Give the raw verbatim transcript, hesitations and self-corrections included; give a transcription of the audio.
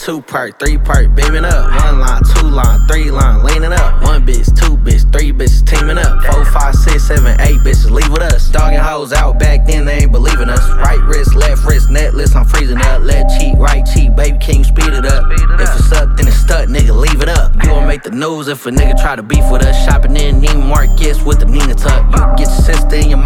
two part, three part, beaming up. One line, two line, three line, leaning up. One bitch, two bitch, three bitches teaming up. Four, five, six, seven, eight bitches leave with us. Dogging hoes out back then, they ain't believing us. Right wrist, left wrist, netless, I'm freezing up. Left cheek, right cheek, baby, can you speed it up? If it's up, then it's stuck, nigga, leave it up. You gon' make the news if a nigga try to beef with us. Shopping in Neiman Marcus with the Nina tuck. You get your sister in your